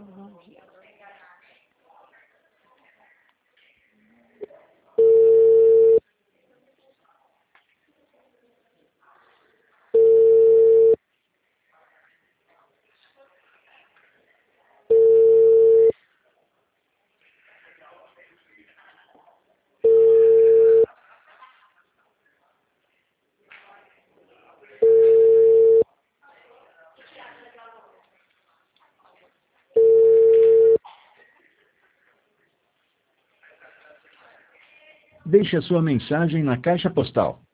Bom dia. Deixe a sua mensagem na caixa postal